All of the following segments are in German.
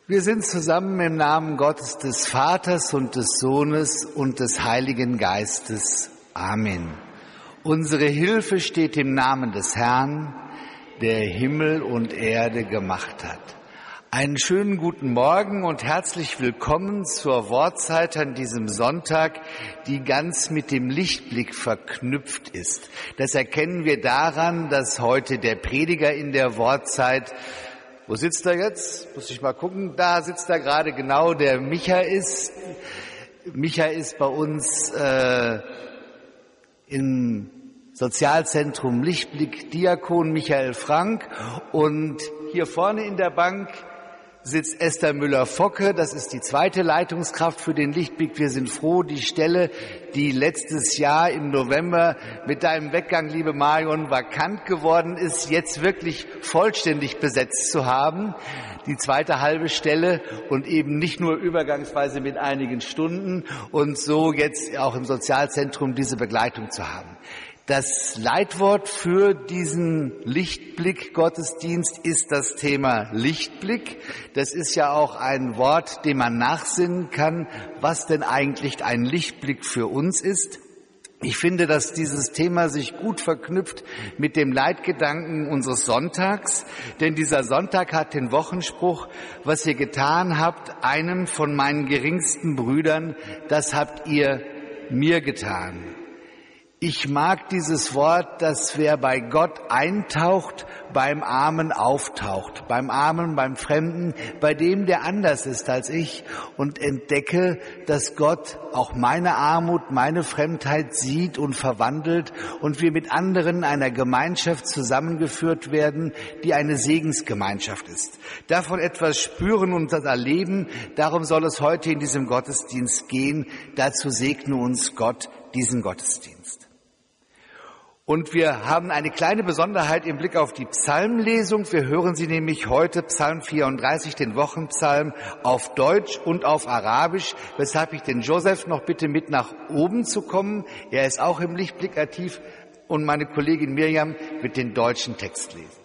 Wir sind zusammen im Namen Gottes des Vaters und des Sohnes und des Heiligen Geistes. Amen. Unsere Hilfe steht im Namen des Herrn, der Himmel und Erde gemacht hat. Einen schönen guten Morgen und herzlich willkommen zur Wortzeit an diesem Sonntag, die ganz mit dem Lichtblick verknüpft ist. Das erkennen wir daran, dass heute der Prediger in der Wortzeit, wo sitzt er jetzt? Muss ich mal gucken. Da sitzt er gerade, genau, der Micha ist. Micha ist bei uns im Sozialzentrum Lichtblick Diakon Michael Frank. Und hier vorne in der Bank sitzt Esther Müller-Focke, das ist die zweite Leitungskraft für den Lichtblick. Wir sind froh, die Stelle, die letztes Jahr im November mit deinem Weggang, liebe Marion, vakant geworden ist, jetzt wirklich vollständig besetzt zu haben. Die zweite halbe Stelle und eben nicht nur übergangsweise mit einigen Stunden und so jetzt auch im Sozialzentrum diese Begleitung zu haben. Das Leitwort für diesen Lichtblick-Gottesdienst ist das Thema Lichtblick. Das ist ja auch ein Wort, dem man nachsinnen kann, was denn eigentlich ein Lichtblick für uns ist. Ich finde, dass dieses Thema sich gut verknüpft mit dem Leitgedanken unseres Sonntags, denn dieser Sonntag hat den Wochenspruch: Was ihr getan habt, einem von meinen geringsten Brüdern, das habt ihr mir getan. Ich mag dieses Wort, dass wer bei Gott eintaucht, beim Armen auftaucht, beim Armen, beim Fremden, bei dem, der anders ist als ich, und entdecke, dass Gott auch meine Armut, meine Fremdheit sieht und verwandelt und wir mit anderen einer Gemeinschaft zusammengeführt werden, die eine Segensgemeinschaft ist. Davon etwas spüren und das erleben, darum soll es heute in diesem Gottesdienst gehen. Dazu segne uns Gott diesen Gottesdienst. Und wir haben eine kleine Besonderheit im Blick auf die Psalmlesung. Wir hören sie nämlich heute, Psalm 34, den Wochenpsalm, auf Deutsch und auf Arabisch, weshalb ich den Josef noch bitte mit nach oben zu kommen. Er ist auch im Lichtblick aktiv und meine Kollegin Miriam wird den deutschen Text lesen.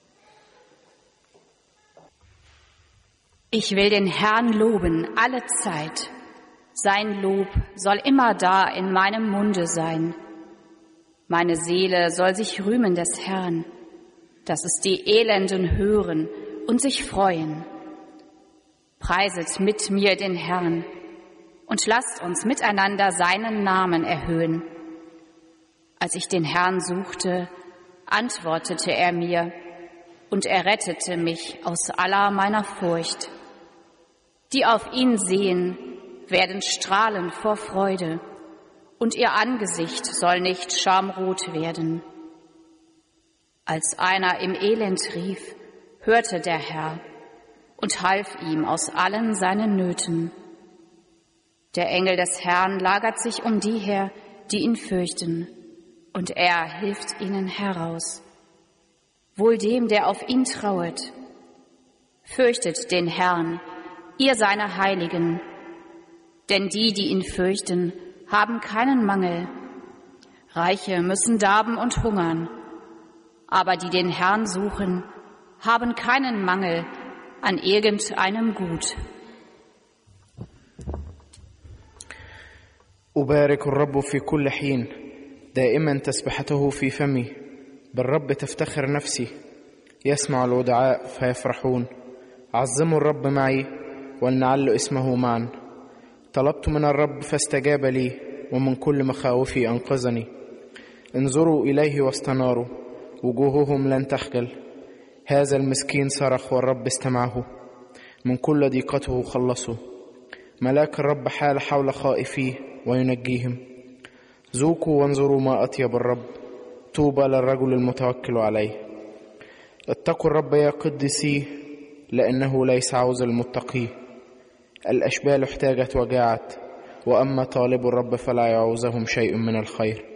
Ich will den Herrn loben alle Zeit. Sein Lob soll immer da in meinem Munde sein. Meine Seele soll sich rühmen des Herrn, dass es die Elenden hören und sich freuen. Preiset mit mir den Herrn und lasst uns miteinander seinen Namen erhöhen. Als ich den Herrn suchte, antwortete er mir und er rettete mich aus aller meiner Furcht. Die auf ihn sehen, werden strahlen vor Freude. Und ihr Angesicht soll nicht schamrot werden. Als einer im Elend rief, hörte der Herr und half ihm aus allen seinen Nöten. Der Engel des Herrn lagert sich um die her, die ihn fürchten, und er hilft ihnen heraus. Wohl dem, der auf ihn trauet. Fürchtet den Herrn, ihr seine Heiligen, denn die, die ihn fürchten, haben keinen Mangel. Reiche müssen darben und hungern, aber die den Herrn suchen, haben keinen Mangel an irgendeinem Gut. أبارك الرب في كل حين دائما تسبحته في فمي بالرب تفتخر نفسي يسمع الودعاء فيفرحون عظموا الرب معي ولنعل اسمه معا طلبت من الرب فاستجاب لي ومن كل مخاوفي أنقذني انظروا إليه واستناروا وجوههم لن تخجل هذا المسكين صرخ والرب استمعه من كل ضيقته خلصوا ملاك الرب حال حول خائفيه وينجيهم ذوقوا وانظروا ما أطيب الرب طوبى للرجل المتوكل عليه اتقوا الرب يا قدسيه لأنه ليس عوز المتقيه الأشبال احتاجت وجاعت وأما طالب الرب فلا يعوزهم شيء من الخير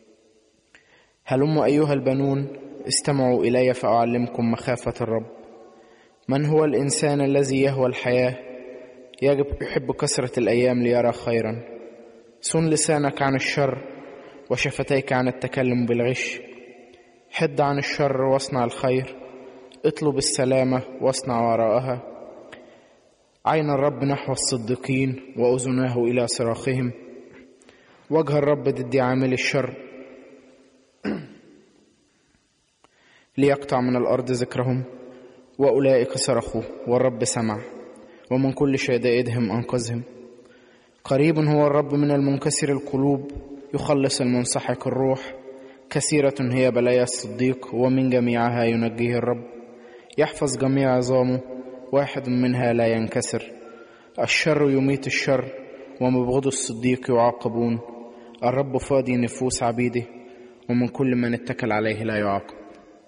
هلموا أيها البنون استمعوا إلي فأعلمكم مخافة الرب من هو الإنسان الذي يهوى الحياة يحب كثرة الأيام ليرى خيرا صن لسانك عن الشر وشفتيك عن التكلم بالغش حد عن الشر واصنع الخير اطلب السلامة واصنع وراءها عين الرب نحو الصديقين وأذناه إلى صراخهم. وجه الرب ضد عامل الشر ليقطع من الأرض ذكرهم. وأولئك صرخوا والرب سمع، ومن كل شدائدهم أنقذهم. قريب هو الرب من المنكسر القلوب، يخلص المنسحق الروح. كثيرة هي بلايا الصديق، ومن جميعها ينجيه الرب. يحفظ جميع عظامه، واحد منها لا ينكسر. الشر يميت الشر، ومبغض الصديق يعاقبون. الرب فادي نفوس عبيده، ومن كل من اتكل عليه لا يعاقب.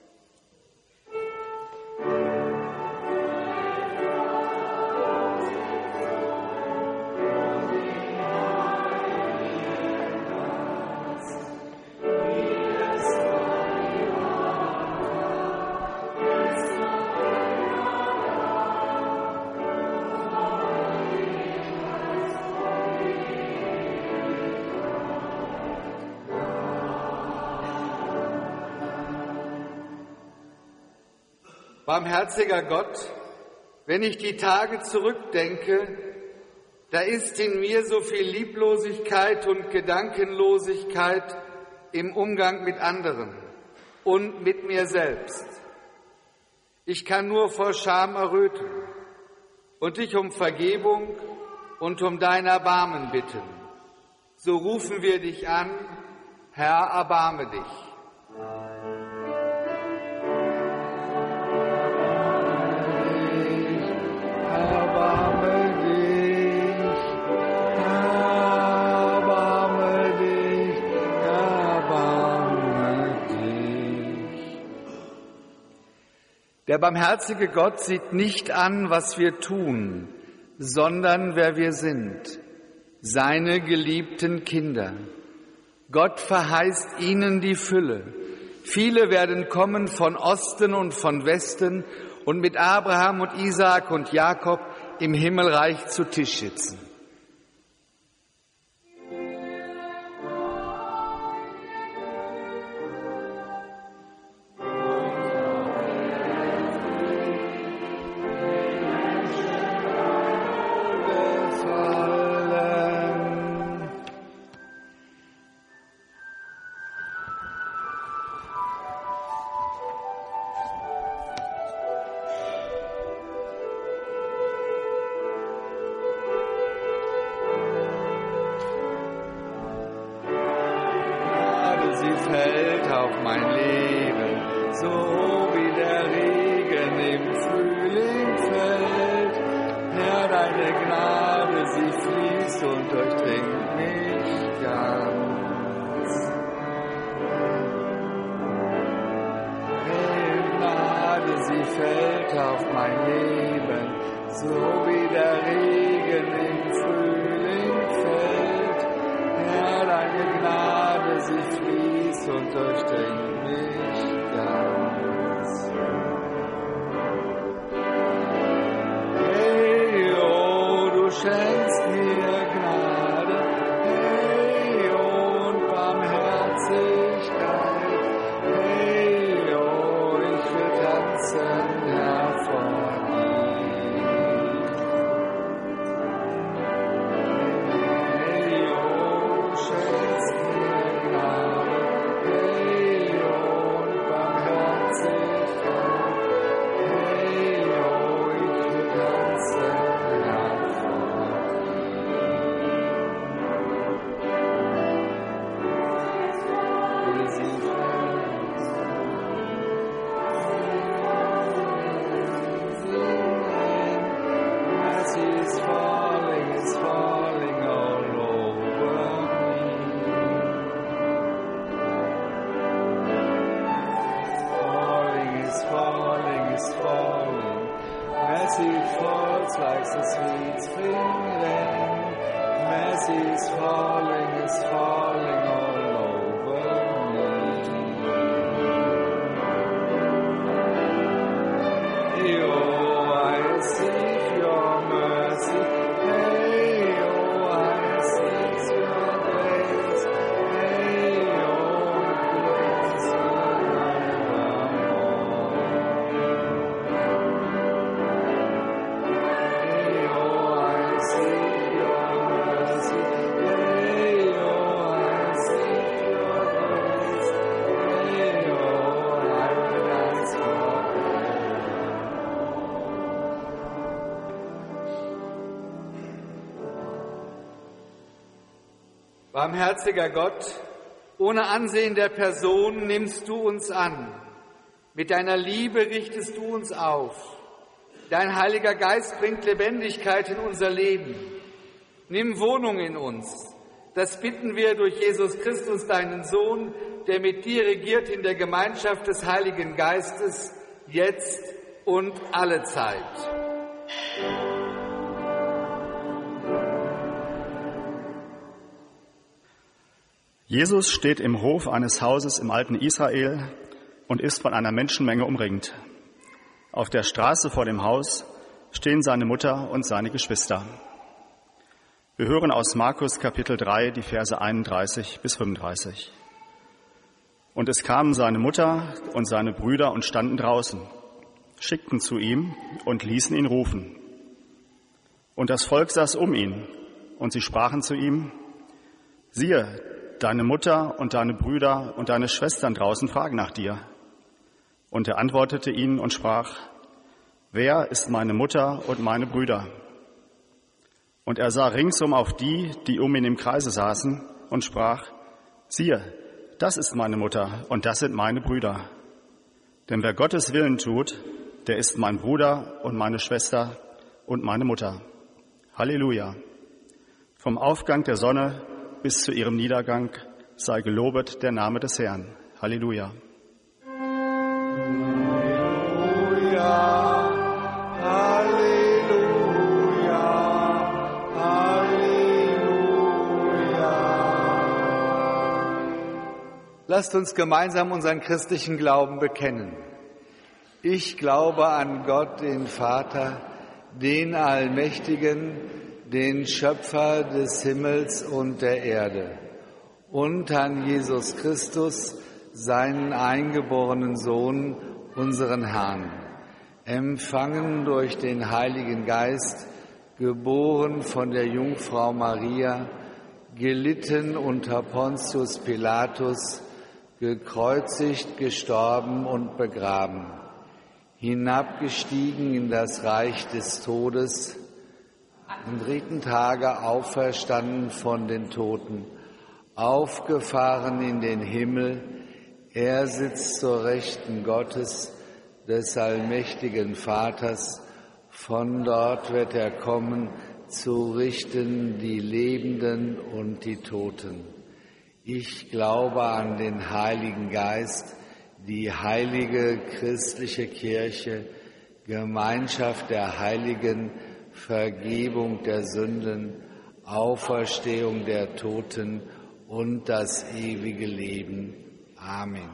Barmherziger Gott, wenn ich die Tage zurückdenke, da ist in mir so viel Lieblosigkeit und Gedankenlosigkeit im Umgang mit anderen und mit mir selbst. Ich kann nur vor Scham erröten und dich um Vergebung und um dein Erbarmen bitten. So rufen wir dich an, Herr, erbarme dich. Der barmherzige Gott sieht nicht an, was wir tun, sondern wer wir sind, seine geliebten Kinder. Gott verheißt ihnen die Fülle. Viele werden kommen von Osten und von Westen und mit Abraham und Isaak und Jakob im Himmelreich zu Tisch sitzen. Fällt auf mein Leben, so wie der Regen im Frühling fällt. Herr, deine Gnade, sie fließt und durchdringt mich ganz. Herr, Gnade, sie fällt auf mein Leben, so wie der Regen im Frühling fällt. Herr, deine Gnade, sie fließt und durchdringt mich ganz. Hey, oh, du schenkst mir Gnade, hey, oh, und Barmherzigkeit, hey, oh, ich will tanzen, Herr, vor dir. Hey, oh, du schenkst mir Gnade, hey, oh, und Barmherzigkeit, hey, oh, ich will tanzen, Herr, vor dir. Will sie Mercy is falling all over me. Falling. Mercy falls like the sweet spring rain. Mercy is falling all over me. Oh, I seek your mercy. Hey, oh, I seek your grace. Hey, oh, cleanse me evermore. Hey, oh, Barmherziger Gott, ohne Ansehen der Person nimmst du uns an. Mit deiner Liebe richtest du uns auf. Dein Heiliger Geist bringt Lebendigkeit in unser Leben. Nimm Wohnung in uns. Das bitten wir durch Jesus Christus, deinen Sohn, der mit dir regiert in der Gemeinschaft des Heiligen Geistes, jetzt und alle Zeit. Jesus steht im Hof eines Hauses im alten Israel und ist von einer Menschenmenge umringt. Auf der Straße vor dem Haus stehen seine Mutter und seine Geschwister. Wir hören aus Markus Kapitel 3 die Verse 31 bis 35. Und es kamen seine Mutter und seine Brüder und standen draußen, schickten zu ihm und ließen ihn rufen. Und das Volk saß um ihn, und sie sprachen zu ihm: Siehe, deine Mutter und deine Brüder und deine Schwestern draußen fragen nach dir. Und er antwortete ihnen und sprach: Wer ist meine Mutter und meine Brüder? Und er sah ringsum auf die, die um ihn im Kreise saßen, und sprach: Siehe, das ist meine Mutter und das sind meine Brüder. Denn wer Gottes Willen tut, der ist mein Bruder und meine Schwester und meine Mutter. Halleluja. Vom Aufgang der Sonne bis zu ihrem Niedergang sei gelobet der Name des Herrn. Halleluja. Halleluja, Halleluja, Halleluja. Lasst uns gemeinsam unseren christlichen Glauben bekennen. Ich glaube an Gott, den Vater, den Allmächtigen, den Schöpfer des Himmels und der Erde, und an Jesus Christus, seinen eingeborenen Sohn, unseren Herrn, empfangen durch den Heiligen Geist, geboren von der Jungfrau Maria, gelitten unter Pontius Pilatus, gekreuzigt, gestorben und begraben, hinabgestiegen in das Reich des Todes, am 3. Tage auferstanden von den Toten, aufgefahren in den Himmel, er sitzt zur Rechten Gottes, des allmächtigen Vaters, von dort wird er kommen, zu richten die Lebenden und die Toten. Ich glaube an den Heiligen Geist, die heilige christliche Kirche, Gemeinschaft der Heiligen, Vergebung der Sünden, Auferstehung der Toten und das ewige Leben. Amen.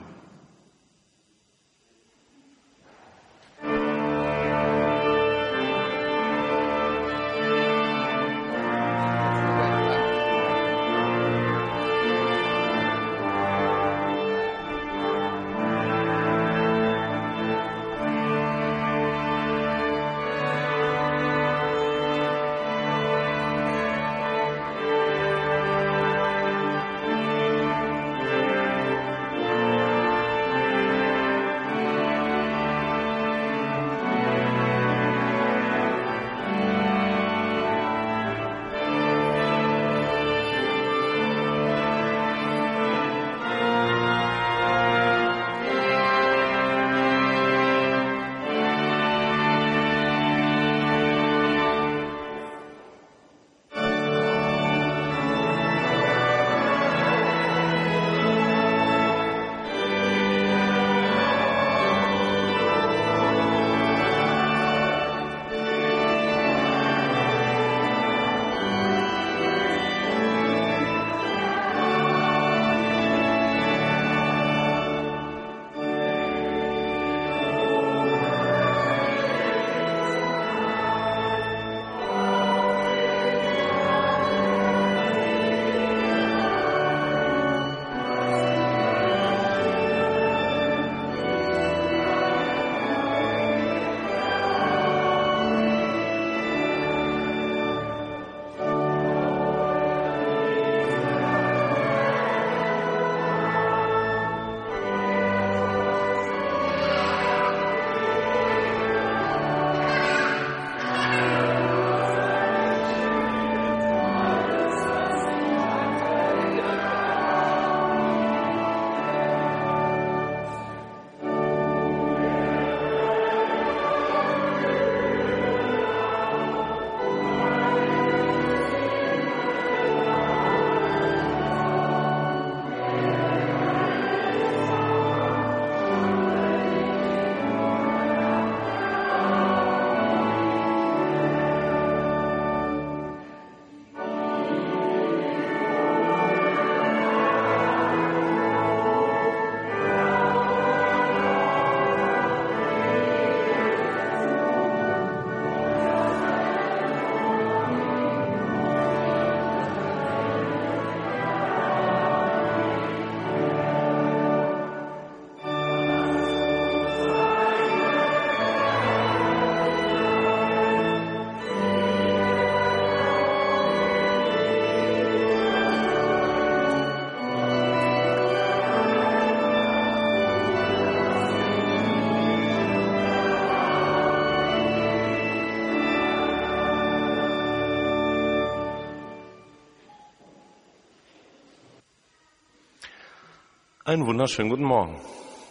Einen wunderschönen guten Morgen.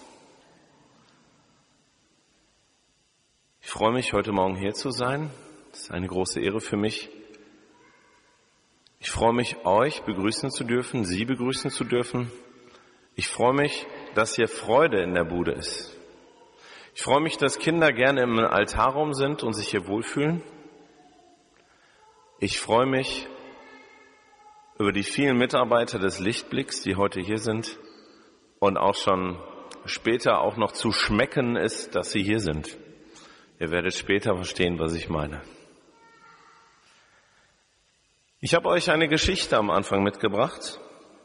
Ich freue mich, heute Morgen hier zu sein. Das ist eine große Ehre für mich. Ich freue mich, euch begrüßen zu dürfen, Sie begrüßen zu dürfen. Ich freue mich, dass hier Freude in der Bude ist. Ich freue mich, dass Kinder gerne im Altarraum sind und sich hier wohlfühlen. Ich freue mich über die vielen Mitarbeiter des Lichtblicks, die heute hier sind und auch schon später auch noch zu schmecken ist, dass sie hier sind. Ihr werdet später verstehen, was ich meine. Ich habe euch eine Geschichte am Anfang mitgebracht.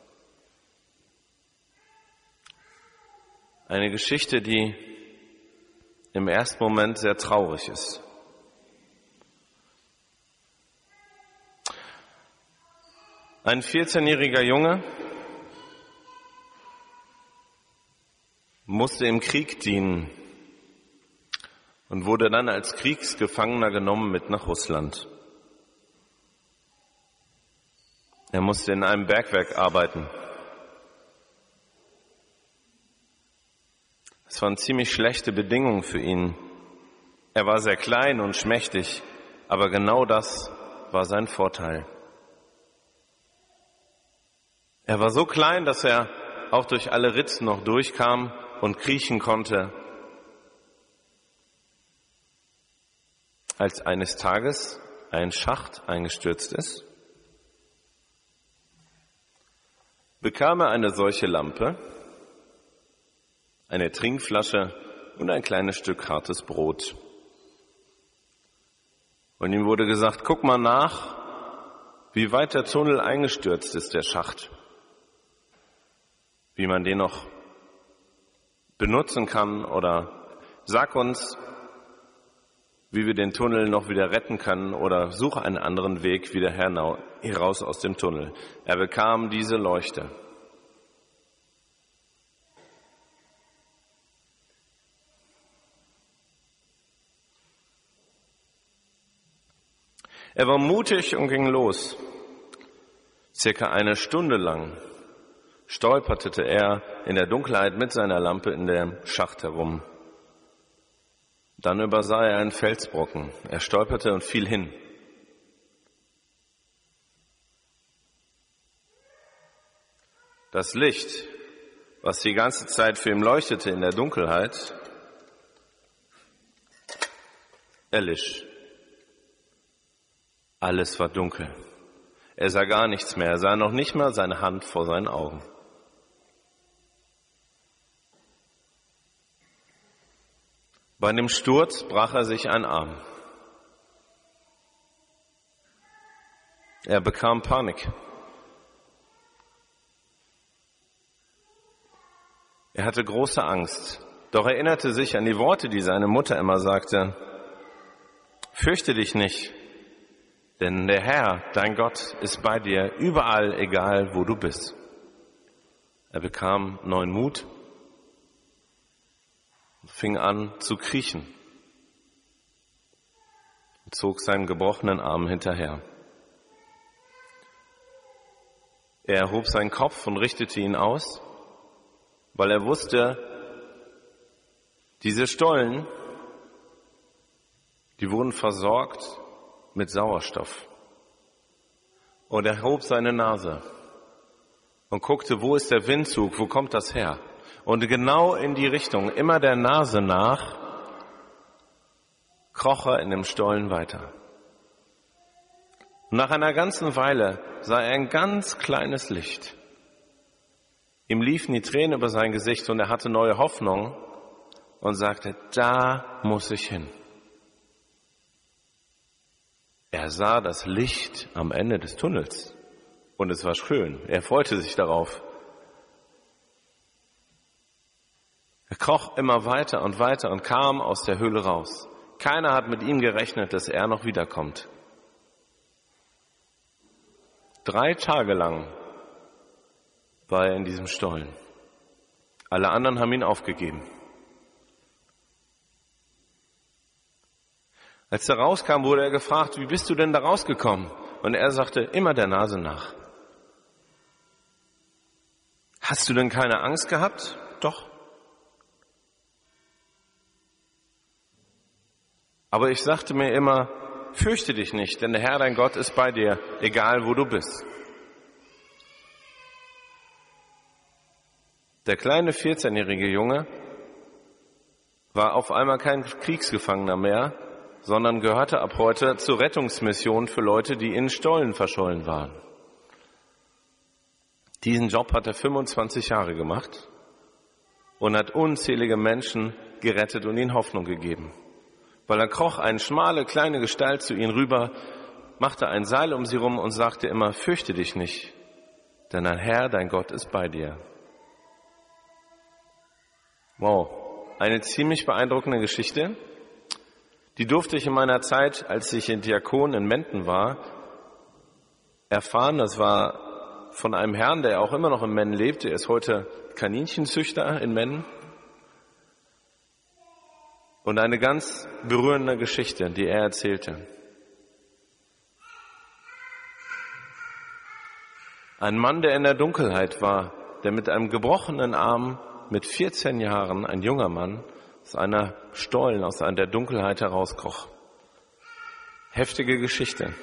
Eine Geschichte, die im ersten Moment sehr traurig ist. Ein 14-jähriger Junge musste im Krieg dienen und wurde dann als Kriegsgefangener genommen mit nach Russland. Er musste in einem Bergwerk arbeiten. Es waren ziemlich schlechte Bedingungen für ihn. Er war sehr klein und schmächtig, aber genau das war sein Vorteil. Er war so klein, dass er auch durch alle Ritzen noch durchkam und kriechen konnte. Als eines Tages ein Schacht eingestürzt ist, bekam er eine solche Lampe, eine Trinkflasche und ein kleines Stück hartes Brot. Und ihm wurde gesagt, guck mal nach, wie weit der Tunnel eingestürzt ist, der Schacht. Wie man den noch benutzen kann oder sag uns, wie wir den Tunnel noch wieder retten können oder suche einen anderen Weg wieder heraus aus dem Tunnel. Er bekam diese Leuchte. Er war mutig und ging los. Circa eine Stunde lang stolperte er in der Dunkelheit mit seiner Lampe in dem Schacht herum. Dann übersah er einen Felsbrocken. Er stolperte und fiel hin. Das Licht, was die ganze Zeit für ihn leuchtete in der Dunkelheit, erlisch. Alles war dunkel. Er sah gar nichts mehr. Er sah noch nicht mal seine Hand vor seinen Augen. Bei dem Sturz brach er sich einen Arm. Er bekam Panik. Er hatte große Angst, doch erinnerte sich an die Worte, die seine Mutter immer sagte. Fürchte dich nicht, denn der Herr, dein Gott, ist bei dir überall, egal wo du bist. Er bekam neuen Mut und fing an zu kriechen und zog seinen gebrochenen Arm hinterher. Er erhob seinen Kopf und richtete ihn aus, weil er wusste, diese Stollen, die wurden versorgt mit Sauerstoff. Und er hob seine Nase und guckte, wo ist der Windzug, wo kommt das her? Und genau in die Richtung, immer der Nase nach, kroch er in dem Stollen weiter. Und nach einer ganzen Weile sah er ein ganz kleines Licht. Ihm liefen die Tränen über sein Gesicht und er hatte neue Hoffnung und sagte, da muss ich hin. Er sah das Licht am Ende des Tunnels und es war schön. Er freute sich darauf. Er kroch immer weiter und kam aus der Höhle raus. Keiner hat mit ihm gerechnet, dass er noch wiederkommt. 3 Tage lang war er in diesem Stollen. Alle anderen haben ihn aufgegeben. Als er rauskam, wurde er gefragt, wie bist du denn da rausgekommen? Und er sagte, immer der Nase nach. Hast du denn keine Angst gehabt? Doch. Aber ich sagte mir immer, fürchte dich nicht, denn der Herr, dein Gott, ist bei dir, egal wo du bist. Der kleine 14-jährige Junge war auf einmal kein Kriegsgefangener mehr, sondern gehörte ab heute zur Rettungsmission für Leute, die in Stollen verschollen waren. Diesen Job hat er 25 Jahre gemacht und hat unzählige Menschen gerettet und ihnen Hoffnung gegeben. Weil er kroch eine schmale, kleine Gestalt zu ihnen rüber, machte ein Seil um sie rum und sagte immer, fürchte dich nicht, denn dein Herr, dein Gott ist bei dir. Wow, eine ziemlich beeindruckende Geschichte. Die durfte ich in meiner Zeit, als ich Diakon in Menden war, erfahren. Das war von einem Herrn, der auch immer noch in Menden lebt. Er ist heute Kaninchenzüchter in Menden. Und eine ganz berührende Geschichte, die er erzählte. Ein Mann, der in der Dunkelheit war, der mit einem gebrochenen Arm mit 14 Jahren, ein junger Mann, aus einer Stollen, aus der Dunkelheit herauskroch. Heftige Geschichte.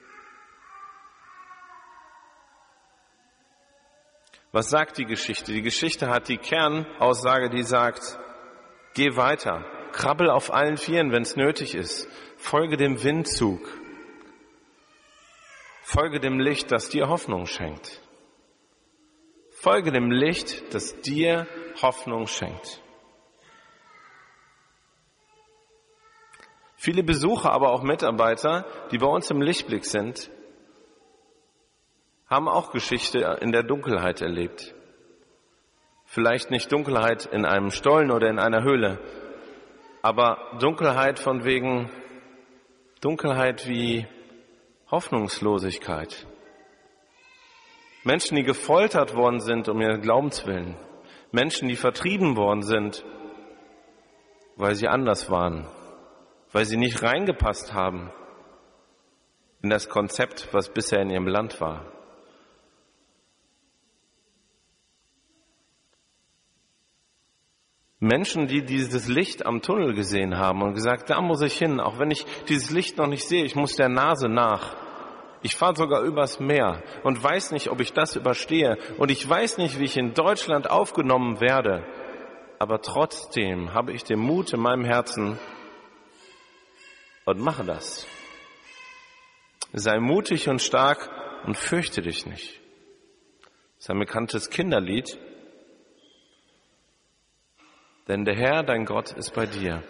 Was sagt die Geschichte? Die Geschichte hat die Kernaussage, die sagt, geh weiter, krabbel auf allen Vieren, wenn es nötig ist, folge dem Windzug, folge dem Licht, das dir Hoffnung schenkt. Folge dem Licht, das dir Hoffnung schenkt. Viele Besucher, aber auch Mitarbeiter, die bei uns im Lichtblick sind, haben auch Geschichte in der Dunkelheit erlebt. Vielleicht nicht Dunkelheit in einem Stollen oder in einer Höhle, aber Dunkelheit von wegen Dunkelheit wie Hoffnungslosigkeit. Menschen, die gefoltert worden sind um ihren Glaubenswillen. Menschen, die vertrieben worden sind, weil sie anders waren, weil sie nicht reingepasst haben in das Konzept, was bisher in ihrem Land war. Menschen, die dieses Licht am Tunnel gesehen haben und gesagt, da muss ich hin, auch wenn ich dieses Licht noch nicht sehe, ich muss der Nase nach. Ich fahre sogar übers Meer und weiß nicht, ob ich das überstehe. Und ich weiß nicht, wie ich in Deutschland aufgenommen werde. Aber trotzdem habe ich den Mut in meinem Herzen und mache das. Sei mutig und stark und fürchte dich nicht. Das ist ein bekanntes Kinderlied. Denn der Herr, dein Gott, ist bei dir.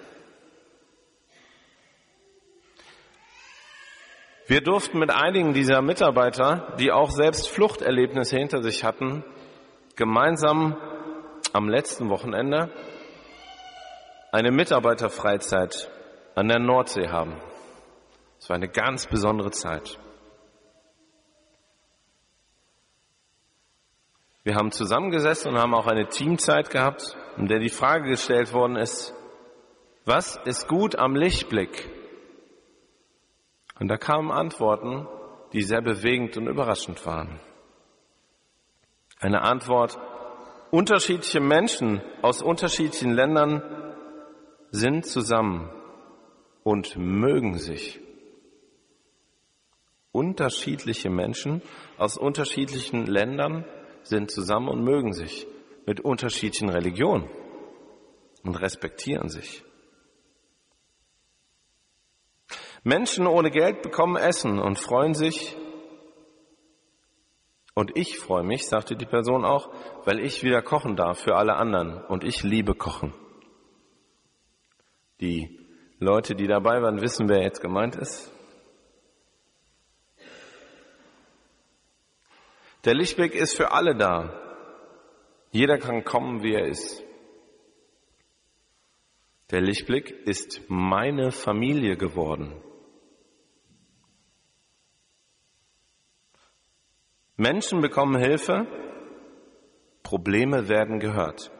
Wir durften mit einigen dieser Mitarbeiter, die auch selbst Fluchterlebnisse hinter sich hatten, gemeinsam am letzten Wochenende eine Mitarbeiterfreizeit an der Nordsee haben. Es war eine ganz besondere Zeit. Wir haben zusammengesessen und haben auch eine Teamzeit gehabt, in der die Frage gestellt worden ist, was ist gut am Lichtblick? Und da kamen Antworten, die sehr bewegend und überraschend waren. Eine Antwort, unterschiedliche Menschen aus unterschiedlichen Ländern sind zusammen und mögen sich. Unterschiedliche Menschen aus unterschiedlichen Ländern sind zusammen und mögen sich, mit unterschiedlichen Religionen und respektieren sich. Menschen ohne Geld bekommen Essen und freuen sich. Und ich freue mich, sagte die Person auch, weil ich wieder kochen darf für alle anderen. Und ich liebe Kochen. Die Leute, die dabei waren, wissen, wer jetzt gemeint ist. Der Lichtblick ist für alle da. Jeder kann kommen, wie er ist. Der Lichtblick ist meine Familie geworden. Menschen bekommen Hilfe, Probleme werden gehört.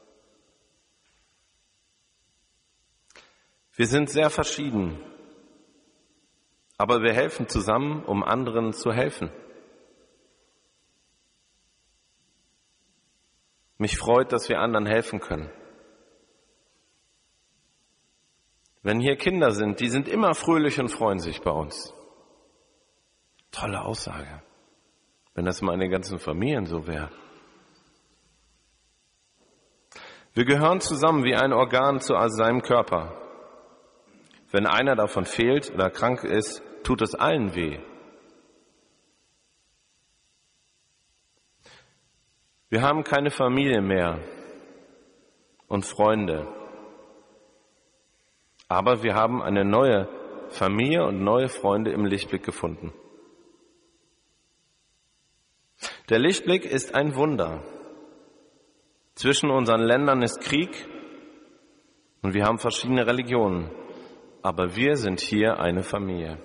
Wir sind sehr verschieden, aber wir helfen zusammen, um anderen zu helfen. Mich freut, dass wir anderen helfen können. Wenn hier Kinder sind, die sind immer fröhlich und freuen sich bei uns. Tolle Aussage. Wenn das meine ganzen Familien so wäre. Wir gehören zusammen wie ein Organ zu seinem Körper. Wenn einer davon fehlt oder krank ist, tut es allen weh. Wir haben keine Familie mehr und Freunde. Aber wir haben eine neue Familie und neue Freunde im Lichtblick gefunden. Der Lichtblick ist ein Wunder. Zwischen unseren Ländern ist Krieg und wir haben verschiedene Religionen. Aber wir sind hier eine Familie.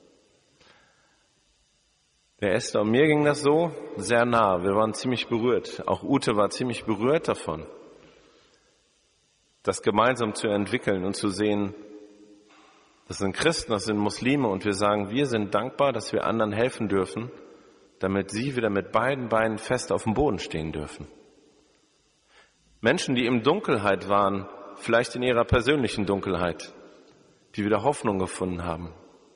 Der Esther und mir ging das so sehr nah. Wir waren ziemlich berührt. Auch Ute war ziemlich berührt davon, das gemeinsam zu entwickeln und zu sehen, das sind Christen, das sind Muslime und wir sagen, wir sind dankbar, dass wir anderen helfen dürfen, damit sie wieder mit beiden Beinen fest auf dem Boden stehen dürfen. Menschen, die in Dunkelheit waren, vielleicht in ihrer persönlichen Dunkelheit, die wieder Hoffnung gefunden haben.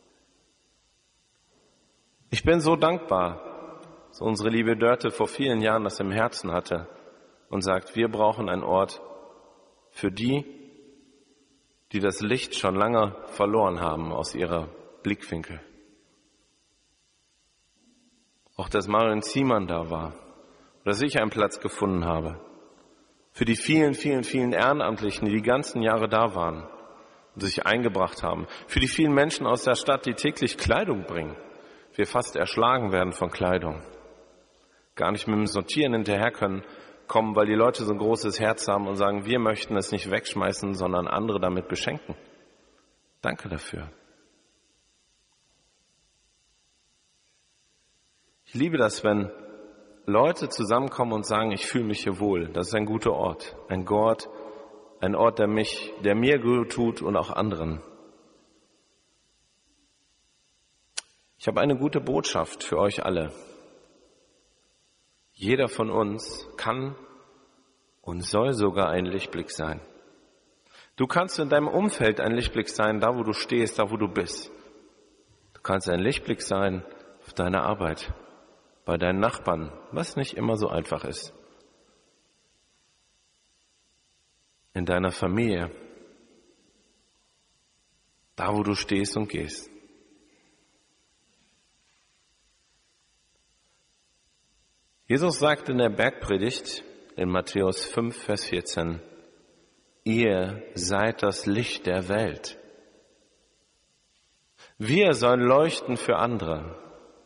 Ich bin so dankbar, dass unsere liebe Dörte vor vielen Jahren das im Herzen hatte und sagt, wir brauchen einen Ort für die, die das Licht schon lange verloren haben aus ihrer Blickwinkel. Auch dass Marion Ziemann da war, dass ich einen Platz gefunden habe. Für die vielen, vielen, vielen Ehrenamtlichen, die ganzen Jahre da waren und sich eingebracht haben. Für die vielen Menschen aus der Stadt, die täglich Kleidung bringen. Wir fast erschlagen werden von Kleidung. Gar nicht mit dem Sortieren hinterher kommen, weil die Leute so ein großes Herz haben und sagen, wir möchten es nicht wegschmeißen, sondern andere damit beschenken. Danke dafür. Ich liebe das, wenn Leute zusammenkommen und sagen, ich fühle mich hier wohl. Das ist ein guter Ort. Ein Ort, der mir gut tut und auch anderen. Ich habe eine gute Botschaft für euch alle. Jeder von uns kann und soll sogar ein Lichtblick sein. Du kannst in deinem Umfeld ein Lichtblick sein, da wo du stehst, da wo du bist. Du kannst ein Lichtblick sein auf deiner Arbeit, bei deinen Nachbarn, was nicht immer so einfach ist. In deiner Familie, da wo du stehst und gehst. Jesus sagt in der Bergpredigt in Matthäus 5, Vers 14, ihr seid das Licht der Welt. Wir sollen leuchten für andere.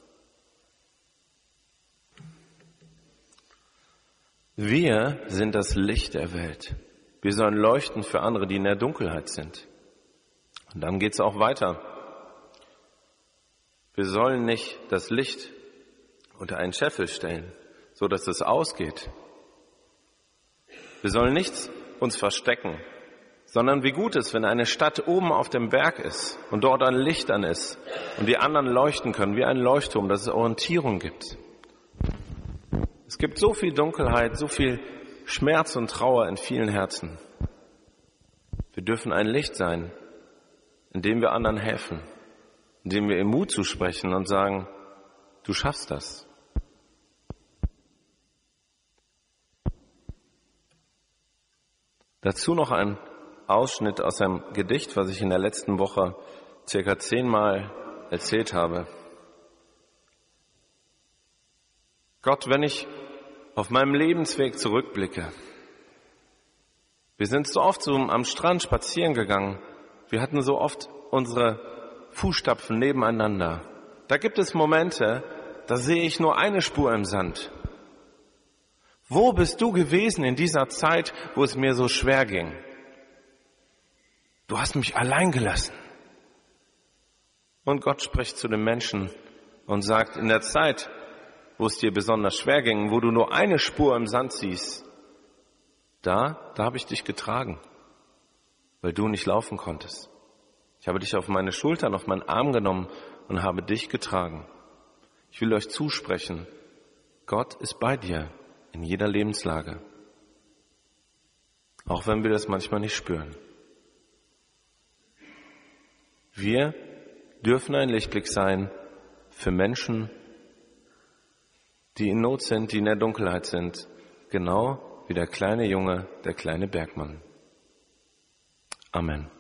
Wir sind das Licht der Welt. Wir sollen leuchten für andere, die in der Dunkelheit sind. Und dann geht es auch weiter. Wir sollen nicht das Licht unter einen Scheffel stellen, so dass es ausgeht. Wir sollen nichts uns verstecken, sondern wie gut ist, wenn eine Stadt oben auf dem Berg ist und dort ein Licht an ist und die anderen leuchten können, wie ein Leuchtturm, dass es Orientierung gibt. Es gibt so viel Dunkelheit, so viel Schmerz und Trauer in vielen Herzen. Wir dürfen ein Licht sein, indem wir anderen helfen, indem wir ihm Mut zusprechen und sagen, du schaffst das. Dazu noch ein Ausschnitt aus einem Gedicht, was ich in der letzten Woche circa 10-mal erzählt habe. Gott, wenn ich auf meinem Lebensweg zurückblicke, wir sind so oft so am Strand spazieren gegangen, wir hatten so oft unsere Fußstapfen nebeneinander. Da gibt es Momente, da sehe ich nur eine Spur im Sand. Wo bist du gewesen in dieser Zeit, wo es mir so schwer ging? Du hast mich allein gelassen. Und Gott spricht zu den Menschen und sagt, in der Zeit, wo es dir besonders schwer ging, wo du nur eine Spur im Sand siehst, da habe ich dich getragen, weil du nicht laufen konntest. Ich habe dich auf meine Schultern, auf meinen Arm genommen und habe dich getragen. Ich will euch zusprechen, Gott ist bei dir in jeder Lebenslage. auch wenn wir das manchmal nicht spüren. Wir dürfen ein Lichtblick sein für Menschen, die in Not sind, die in der Dunkelheit sind, genau wie der kleine Junge, der kleine Bergmann. Amen.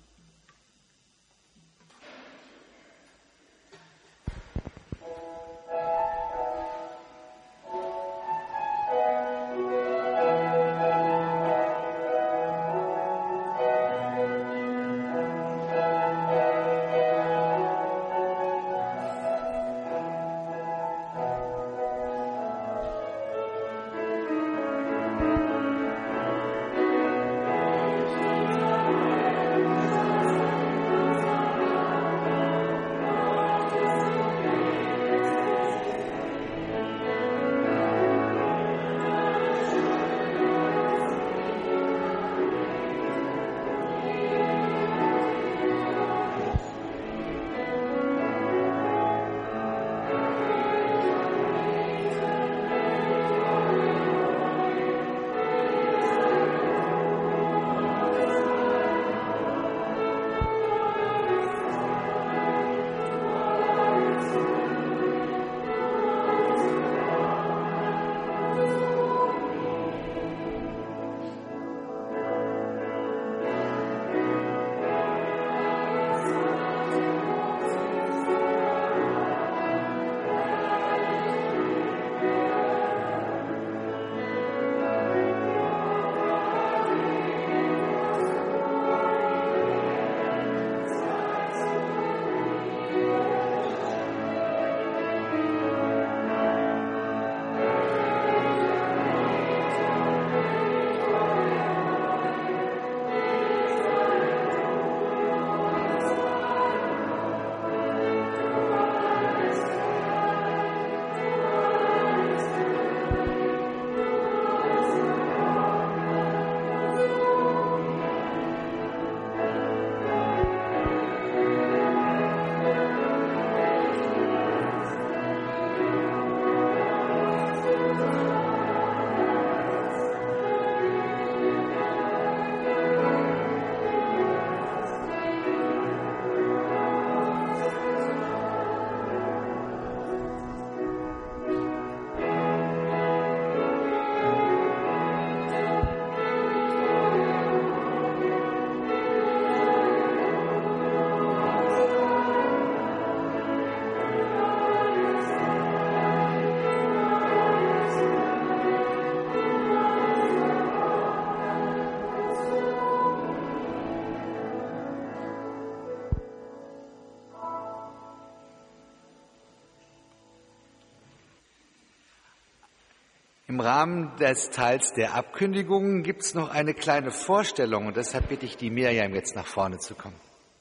Im Rahmen des Teils der Abkündigungen gibt es noch eine kleine Vorstellung und deshalb bitte ich die Miriam jetzt nach vorne zu kommen.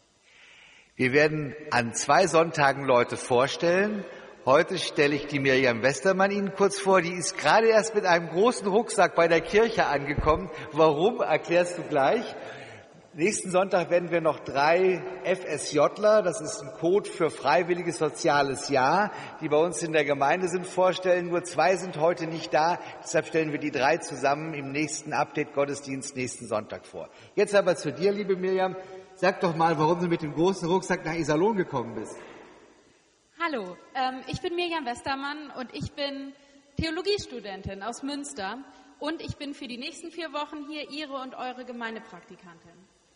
Wir werden an 2 Sonntagen Leute vorstellen. Heute stelle ich die Miriam Westermann Ihnen kurz vor. Die ist gerade erst mit einem großen Rucksack bei der Kirche angekommen. Warum, erklärst du gleich. Nächsten Sonntag werden wir noch 3 FSJler, das ist ein Code für freiwilliges soziales Jahr, die bei uns in der Gemeinde sind, vorstellen. Nur 2 sind heute nicht da, deshalb stellen wir die 3 zusammen im nächsten Update-Gottesdienst nächsten Sonntag vor. Jetzt aber zu dir, liebe Miriam. Sag doch mal, warum du mit dem großen Rucksack nach Iserlohn gekommen bist. Hallo, ich bin Miriam Westermann und ich bin Theologiestudentin aus Münster und ich bin für die nächsten 4 Wochen hier Ihre und eure Gemeindepraktikantin.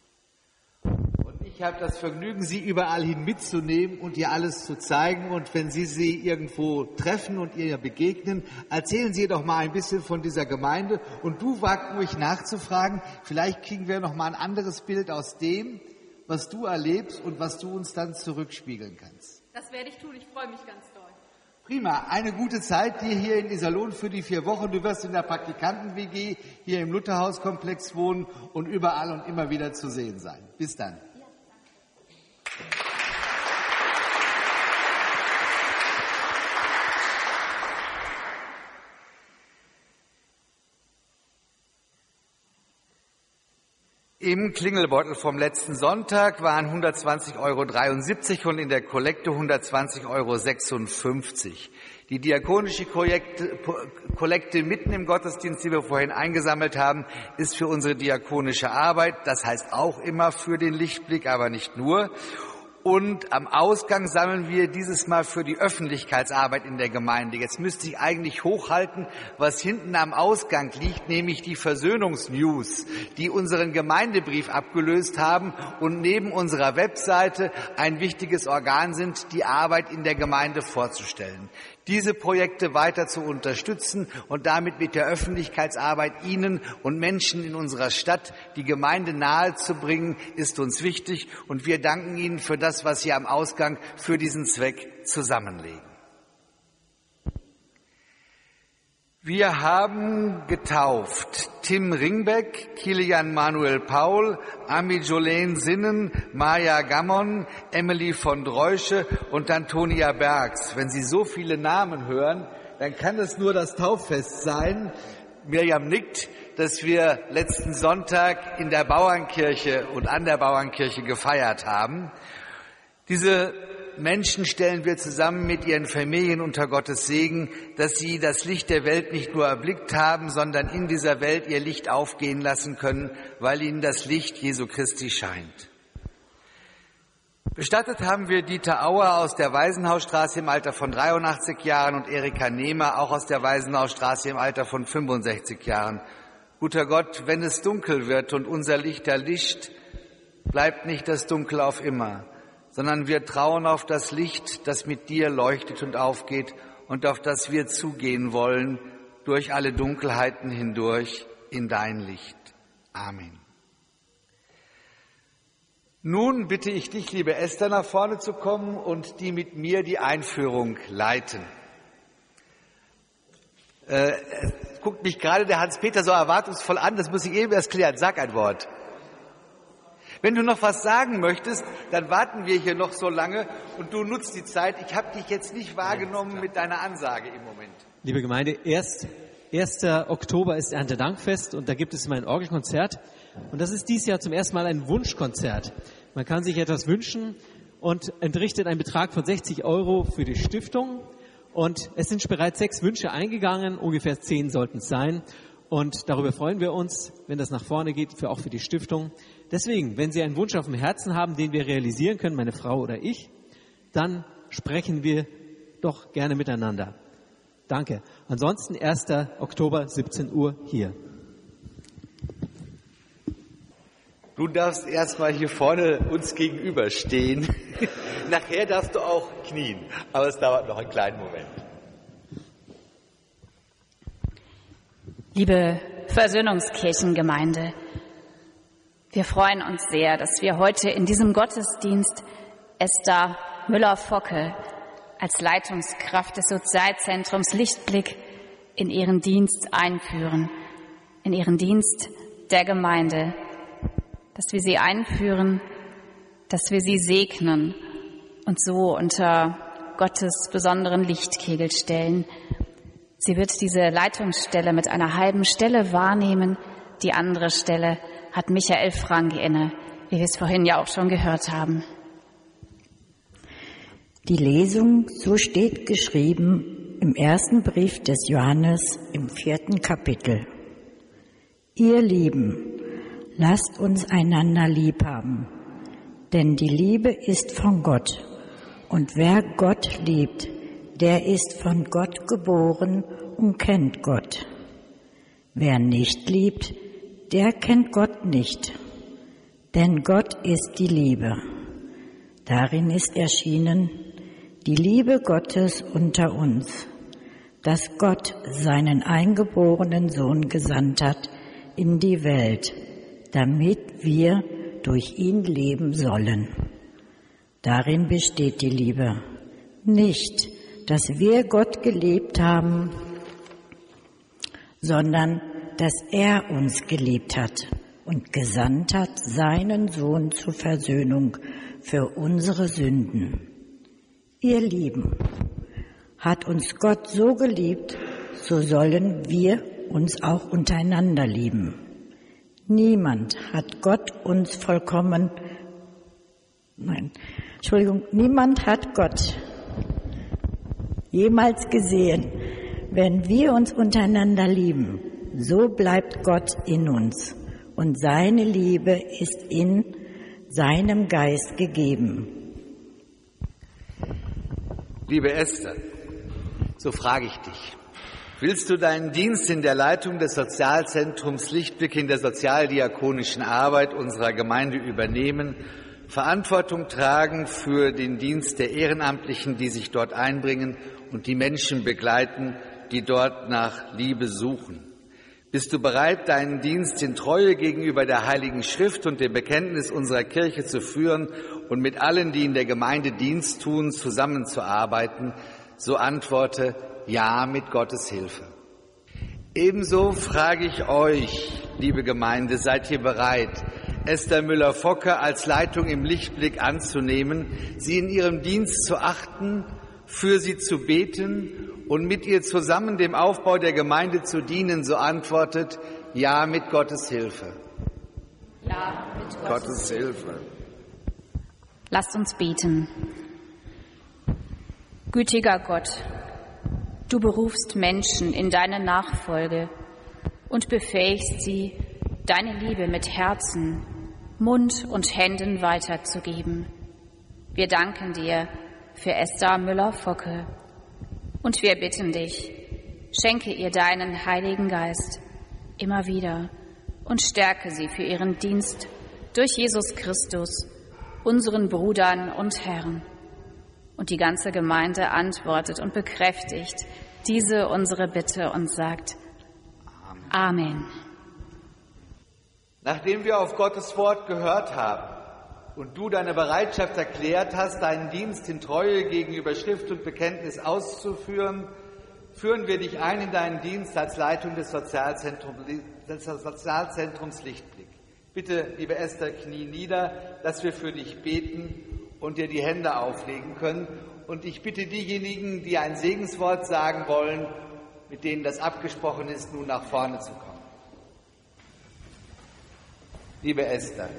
Ich habe das Vergnügen, Sie überall hin mitzunehmen und ihr alles zu zeigen. Und wenn Sie irgendwo treffen und ihr begegnen, erzählen Sie doch mal ein bisschen von dieser Gemeinde. Und du wagt ruhig nachzufragen. Vielleicht kriegen wir noch mal ein anderes Bild aus dem, was du erlebst und was du uns dann zurückspiegeln kannst. Das werde ich tun. Ich freue mich ganz doll. Prima. Eine gute Zeit dir hier in Iserlohn für die 4 Wochen. Du wirst in der Praktikanten-WG hier im Lutherhauskomplex wohnen und überall und immer wieder zu sehen sein. Bis dann. Im Klingelbeutel vom letzten Sonntag waren 120,73 € und in der Kollekte 120,56 €. Die diakonische Kollekte mitten im Gottesdienst, die wir vorhin eingesammelt haben, ist für unsere diakonische Arbeit. Das heißt auch immer für den Lichtblick, aber nicht nur. Und am Ausgang sammeln wir dieses Mal für die Öffentlichkeitsarbeit in der Gemeinde. Jetzt müsste ich eigentlich hochhalten, was hinten am Ausgang liegt, nämlich die Versöhnungsnews, die unseren Gemeindebrief abgelöst haben und neben unserer Webseite ein wichtiges Organ sind, die Arbeit in der Gemeinde vorzustellen. Diese Projekte weiter zu unterstützen und damit mit der Öffentlichkeitsarbeit Ihnen und Menschen in unserer Stadt die Gemeinde nahezubringen, ist uns wichtig. Und wir danken Ihnen für das, was Sie am Ausgang für diesen Zweck zusammenlegen. Wir haben getauft Tim Ringbeck, Kilian Manuel Paul, Ami Jolene Sinnen, Maja Gammon, Emily von Dreusche und Antonia Bergs. Wenn Sie so viele Namen hören, dann kann es nur das Tauffest sein. Mirjam nickt, dass wir letzten Sonntag in der Bauernkirche und an der Bauernkirche gefeiert haben. Diese Menschen stellen wir zusammen mit ihren Familien unter Gottes Segen, dass sie das Licht der Welt nicht nur erblickt haben, sondern in dieser Welt ihr Licht aufgehen lassen können, weil ihnen das Licht Jesu Christi scheint. Bestattet haben wir Dieter Auer aus der Waisenhausstraße im Alter von 83 Jahren und Erika Nehmer auch aus der Waisenhausstraße im Alter von 65 Jahren. Guter Gott, wenn es dunkel wird und unser Licht erlischt, bleibt nicht das Dunkel auf immer, sondern wir trauen auf das Licht, das mit dir leuchtet und aufgeht und auf das wir zugehen wollen, durch alle Dunkelheiten hindurch in dein Licht. Amen. Nun bitte ich dich, liebe Esther, nach vorne zu kommen und die mit mir die Einführung leiten. Guckt mich gerade der Hans-Peter so erwartungsvoll an, das muss ich eben erst klären. Sag ein Wort. Wenn du noch was sagen möchtest, dann warten wir hier noch so lange und du nutzt die Zeit. Ich habe dich jetzt nicht wahrgenommen mit deiner Ansage im Moment. Liebe Gemeinde, 1. Oktober ist Erntedankfest und da gibt es immer ein Orgelkonzert. Und das ist dieses Jahr zum ersten Mal ein Wunschkonzert. Man kann sich etwas wünschen und entrichtet einen Betrag von 60 € für die Stiftung. Und es sind bereits 6 Wünsche eingegangen, ungefähr 10 sollten es sein. Und darüber freuen wir uns, wenn das nach vorne geht, auch für die Stiftung. Deswegen, wenn Sie einen Wunsch auf dem Herzen haben, den wir realisieren können, meine Frau oder ich, dann sprechen wir doch gerne miteinander. Danke. Ansonsten 1. Oktober, 17 Uhr hier. Du darfst erstmal hier vorne uns gegenüberstehen. Nachher darfst du auch knien, aber es dauert noch einen kleinen Moment. Liebe Versöhnungskirchengemeinde, wir freuen uns sehr, dass wir heute in diesem Gottesdienst Esther Müller-Focke als Leitungskraft des Sozialzentrums Lichtblick in ihren Dienst einführen, in ihren Dienst der Gemeinde, dass wir sie einführen, dass wir sie segnen und so unter Gottes besonderen Lichtkegel stellen. Sie wird diese Leitungsstelle mit einer halben Stelle wahrnehmen. Die andere Stelle hat Michael Frank inne, wie wir es vorhin ja auch schon gehört haben. Die Lesung, so steht geschrieben im ersten Brief des Johannes im 4. Kapitel. Ihr Lieben, lasst uns einander lieb haben, denn die Liebe ist von Gott. Und wer Gott liebt, der ist von Gott geboren und kennt Gott. Wer nicht liebt, der kennt Gott nicht, denn Gott ist die Liebe. Darin ist erschienen die Liebe Gottes unter uns, dass Gott seinen eingeborenen Sohn gesandt hat in die Welt, damit wir durch ihn leben sollen. Darin besteht die Liebe, nicht, dass wir Gott geliebt haben, sondern dass er uns geliebt hat und gesandt hat, seinen Sohn zur Versöhnung für unsere Sünden. Ihr Lieben, hat uns Gott so geliebt, so sollen wir uns auch untereinander lieben. Niemand hat Gott jemals gesehen. Wenn wir uns untereinander lieben, so bleibt Gott in uns und seine Liebe ist in seinem Geist gegeben. Liebe Esther, so frage ich dich, willst du deinen Dienst in der Leitung des Sozialzentrums Lichtblick in der sozialdiakonischen Arbeit unserer Gemeinde übernehmen, Verantwortung tragen für den Dienst der Ehrenamtlichen, die sich dort einbringen und die Menschen begleiten, die dort nach Liebe suchen? Bist du bereit, deinen Dienst in Treue gegenüber der Heiligen Schrift und dem Bekenntnis unserer Kirche zu führen und mit allen, die in der Gemeinde Dienst tun, zusammenzuarbeiten? So antworte: Ja, mit Gottes Hilfe. Ebenso frage ich euch, liebe Gemeinde, seid ihr bereit, Esther Müller-Focke als Leitung im Lichtblick anzunehmen, sie in ihrem Dienst zu achten, für sie zu beten und mit ihr zusammen dem Aufbau der Gemeinde zu dienen? So antwortet: Ja, mit Gottes Hilfe. Ja, mit Gottes Hilfe. Lasst uns beten. Gütiger Gott, du berufst Menschen in deine Nachfolge und befähigst sie, deine Liebe mit Herzen, Mund und Händen weiterzugeben. Wir danken dir für Esther Müller-Focke und wir bitten dich, schenke ihr deinen Heiligen Geist immer wieder und stärke sie für ihren Dienst durch Jesus Christus, unseren Brudern und Herrn. Und die ganze Gemeinde antwortet und bekräftigt diese unsere Bitte und sagt: Amen. Nachdem wir auf Gottes Wort gehört haben und du deine Bereitschaft erklärt hast, deinen Dienst in Treue gegenüber Schrift und Bekenntnis auszuführen, führen wir dich ein in deinen Dienst als Leitung des Sozialzentrums Lichtblick. Bitte, liebe Esther, knie nieder, dass wir für dich beten und dir die Hände auflegen können. Und ich bitte diejenigen, die ein Segenswort sagen wollen, mit denen das abgesprochen ist, nun nach vorne zu kommen. Liebe Esther,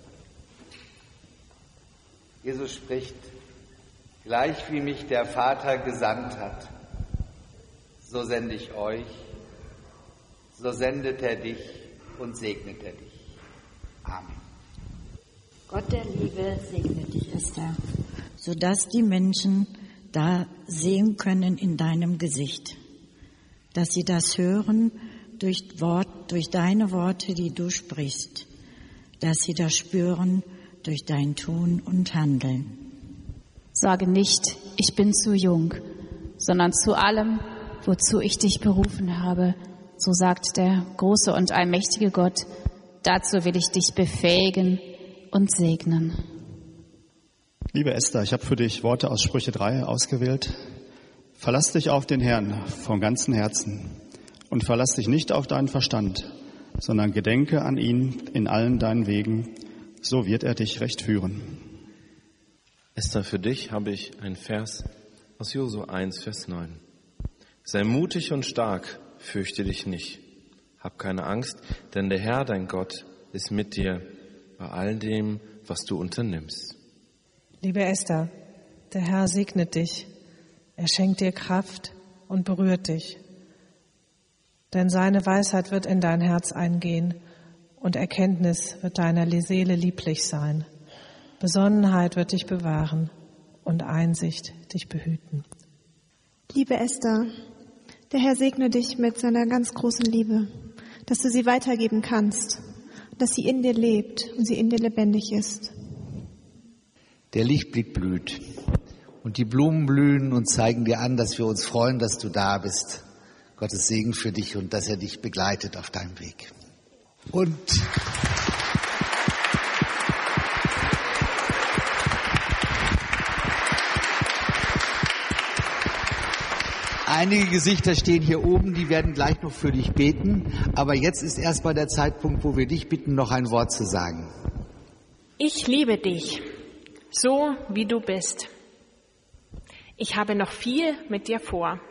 Jesus spricht: Gleich wie mich der Vater gesandt hat, so sende ich euch, so sendet er dich und segnet er dich. Amen. Gott der Liebe segne dich, Esther, sodass die Menschen da sehen können in deinem Gesicht, dass sie das hören durch deine Worte, die du sprichst, dass sie das spüren durch dein Tun und Handeln. Sage nicht, ich bin zu jung, sondern zu allem, wozu ich dich berufen habe. So sagt der große und allmächtige Gott. Dazu will ich dich befähigen und segnen. Liebe Esther, ich habe für dich Worte aus Sprüche 3 ausgewählt. Verlass dich auf den Herrn von ganzem Herzen und verlass dich nicht auf deinen Verstand, sondern gedenke an ihn in allen deinen Wegen, so wird er dich recht führen. Esther, für dich habe ich einen Vers aus Josua 1, Vers 9. Sei mutig und stark, fürchte dich nicht. Hab keine Angst, denn der Herr, dein Gott, ist mit dir bei all dem, was du unternimmst. Liebe Esther, der Herr segnet dich. Er schenkt dir Kraft und berührt dich. Denn seine Weisheit wird in dein Herz eingehen und Erkenntnis wird deiner Seele lieblich sein. Besonnenheit wird dich bewahren und Einsicht dich behüten. Liebe Esther, der Herr segne dich mit seiner ganz großen Liebe, dass du sie weitergeben kannst, dass sie in dir lebt und sie in dir lebendig ist. Der Lichtblick blüht und die Blumen blühen und zeigen dir an, dass wir uns freuen, dass du da bist. Gottes Segen für dich und dass er dich begleitet auf deinem Weg. Und einige Gesichter stehen hier oben, die werden gleich noch für dich beten. Aber jetzt ist erstmal der Zeitpunkt, wo wir dich bitten, noch ein Wort zu sagen. Ich liebe dich, so wie du bist. Ich habe noch viel mit dir vor.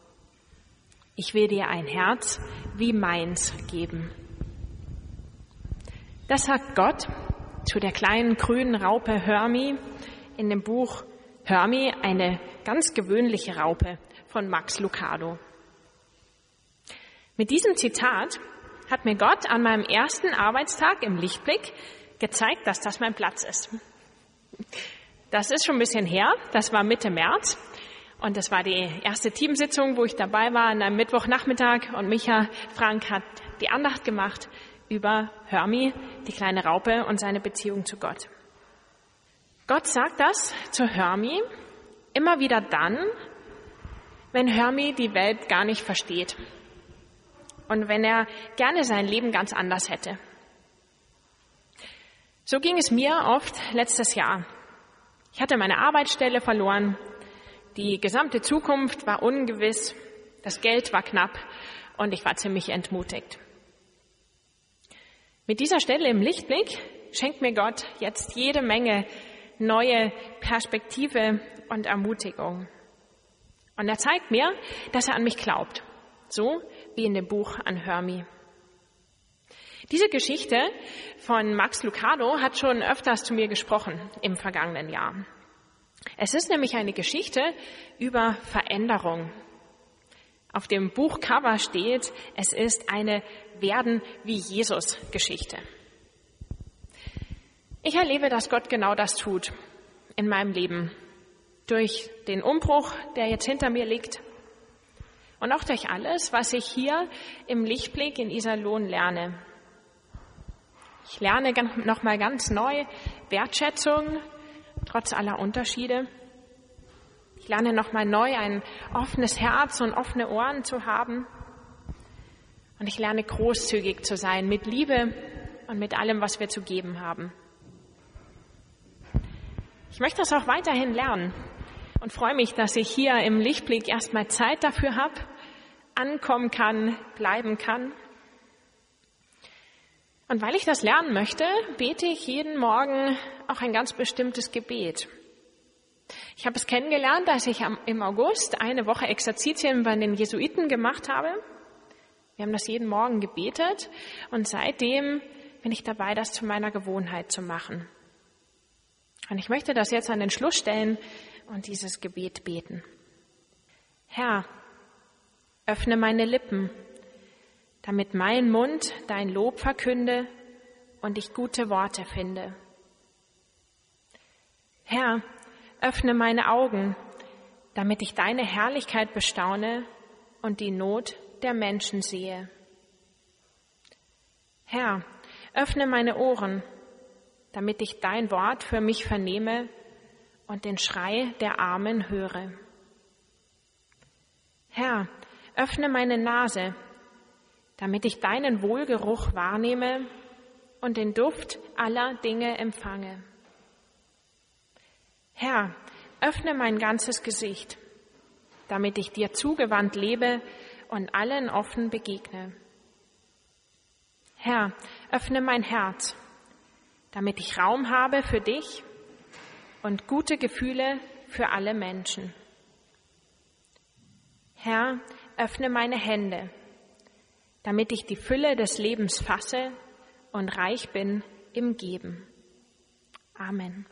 Ich will dir ein Herz wie meins geben. Das sagt Gott zu der kleinen grünen Raupe Hörmi in dem Buch Hörmi, eine ganz gewöhnliche Raupe von Max Lucado. Mit diesem Zitat hat mir Gott an meinem ersten Arbeitstag im Lichtblick gezeigt, dass das mein Platz ist. Das ist schon ein bisschen her, das war Mitte März und das war die erste Teamsitzung, wo ich dabei war an einem Mittwochnachmittag und Micha Frank hat die Andacht gemacht über Hörmi, die kleine Raupe und seine Beziehung zu Gott. Gott sagt das zu Hörmi immer wieder dann, wenn Hörmi die Welt gar nicht versteht und wenn er gerne sein Leben ganz anders hätte. So ging es mir oft letztes Jahr. Ich hatte meine Arbeitsstelle verloren, die gesamte Zukunft war ungewiss, das Geld war knapp und ich war ziemlich entmutigt. Mit dieser Stelle im Lichtblick schenkt mir Gott jetzt jede Menge neue Perspektive und Ermutigung. Und er zeigt mir, dass er an mich glaubt, so wie in dem Buch an Hörmi. Diese Geschichte von Max Lucado hat schon öfters zu mir gesprochen im vergangenen Jahr. Es ist nämlich eine Geschichte über Veränderung. Auf dem Buchcover steht, es ist eine Werden wie Jesus Geschichte. Ich erlebe, dass Gott genau das tut in meinem Leben. Durch den Umbruch, der jetzt hinter mir liegt. Und auch durch alles, was ich hier im Lichtblick in Iserlohn lerne. Ich lerne nochmal ganz neu Wertschätzung, trotz aller Unterschiede. Ich lerne nochmal neu ein offenes Herz und offene Ohren zu haben. Und ich lerne großzügig zu sein mit Liebe und mit allem, was wir zu geben haben. Ich möchte das auch weiterhin lernen und freue mich, dass ich hier im Lichtblick erstmal Zeit dafür habe, ankommen kann, bleiben kann. Und weil ich das lernen möchte, bete ich jeden Morgen auch ein ganz bestimmtes Gebet. Ich habe es kennengelernt, als ich im August eine Woche Exerzitien bei den Jesuiten gemacht habe. Wir haben das jeden Morgen gebetet und seitdem bin ich dabei, das zu meiner Gewohnheit zu machen. Und ich möchte das jetzt an den Schluss stellen und dieses Gebet beten. Herr, öffne meine Lippen, damit mein Mund dein Lob verkünde und ich gute Worte finde. Herr, öffne meine Augen, damit ich deine Herrlichkeit bestaune und die Not der Menschen sehe. Herr, öffne meine Ohren, damit ich dein Wort für mich vernehme und den Schrei der Armen höre. Herr, öffne meine Nase, damit ich deinen Wohlgeruch wahrnehme und den Duft aller Dinge empfange. Herr, öffne mein ganzes Gesicht, damit ich dir zugewandt lebe und allen offen begegne. Herr, öffne mein Herz, damit ich Raum habe für dich und gute Gefühle für alle Menschen. Herr, öffne meine Hände, damit ich die Fülle des Lebens fasse und reich bin im Geben. Amen.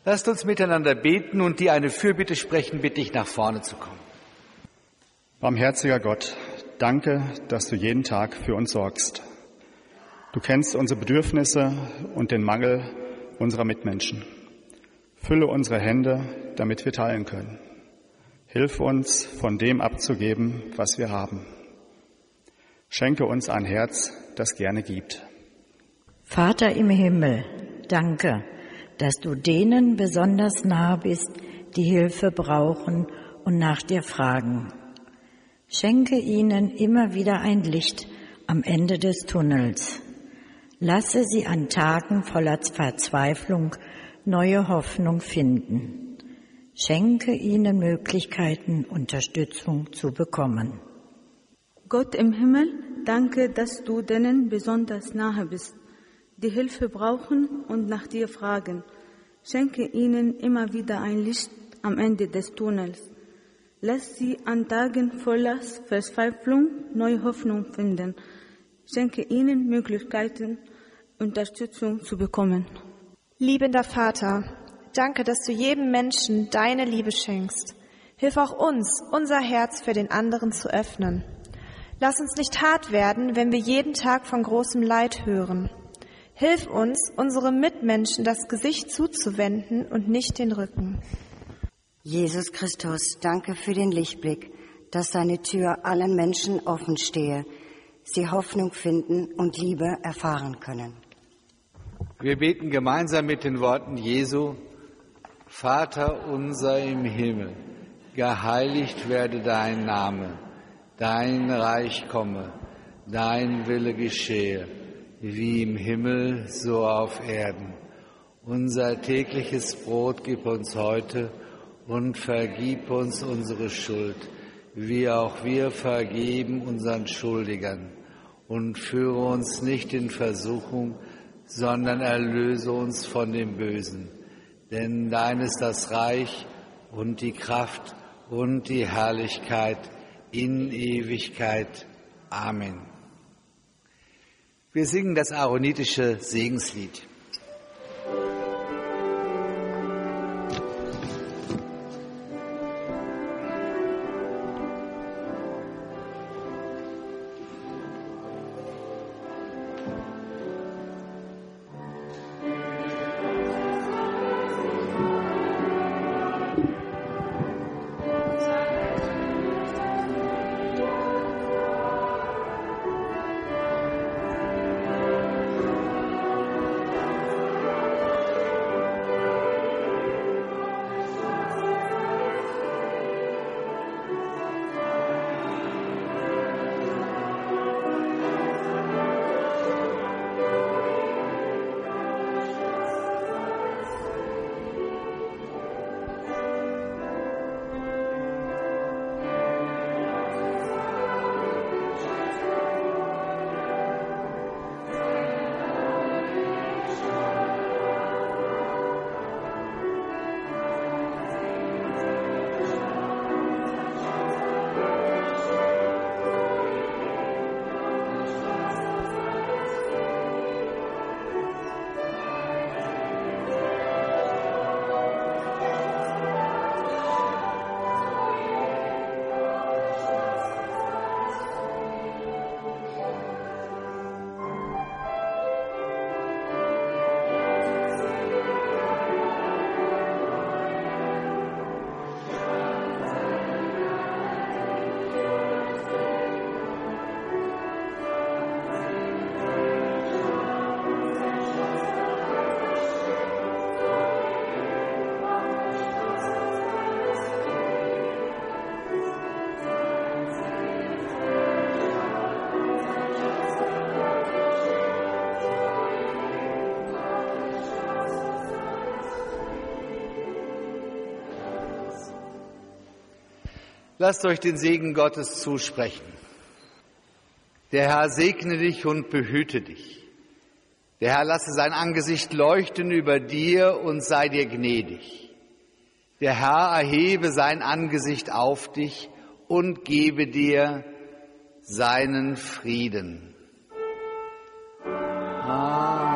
Lasst uns miteinander beten und dir eine Fürbitte sprechen, bitte ich nach vorne zu kommen. Barmherziger Gott, danke, dass du jeden Tag für uns sorgst. Du kennst unsere Bedürfnisse und den Mangel unserer Mitmenschen. Fülle unsere Hände, damit wir teilen können. Hilf uns, von dem abzugeben, was wir haben. Schenke uns ein Herz, das gerne gibt. Vater im Himmel, danke, dass du denen besonders nahe bist, die Hilfe brauchen und nach dir fragen. Schenke ihnen immer wieder ein Licht am Ende des Tunnels. Lasse sie an Tagen voller Verzweiflung neue Hoffnung finden. Schenke ihnen Möglichkeiten, Unterstützung zu bekommen. Gott im Himmel, danke, dass du denen besonders nahe bist, die Hilfe brauchen und nach dir fragen. Schenke ihnen immer wieder ein Licht am Ende des Tunnels. Lass sie an Tagen voller Verzweiflung neue Hoffnung finden. Schenke ihnen Möglichkeiten, Unterstützung zu bekommen. Liebender Vater, danke, dass du jedem Menschen deine Liebe schenkst. Hilf auch uns, unser Herz für den anderen zu öffnen. Lass uns nicht hart werden, wenn wir jeden Tag von großem Leid hören. Hilf uns, unsere Mitmenschen das Gesicht zuzuwenden und nicht den Rücken. Jesus Christus, danke für den Lichtblick, dass deine Tür allen Menschen offen stehe, sie Hoffnung finden und Liebe erfahren können. Wir beten gemeinsam mit den Worten Jesu: Vater unser im Himmel, geheiligt werde dein Name, dein Reich komme, dein Wille geschehe, wie im Himmel, so auf Erden. Unser tägliches Brot gib uns heute und vergib uns unsere Schuld, wie auch wir vergeben unseren Schuldigern. Und führe uns nicht in Versuchung, sondern erlöse uns von dem Bösen. Denn dein ist das Reich und die Kraft und die Herrlichkeit in Ewigkeit. Amen. Wir singen das aaronitische Segenslied. Lasst euch den Segen Gottes zusprechen. Der Herr segne dich und behüte dich. Der Herr lasse sein Angesicht leuchten über dir und sei dir gnädig. Der Herr erhebe sein Angesicht auf dich und gebe dir seinen Frieden. Amen.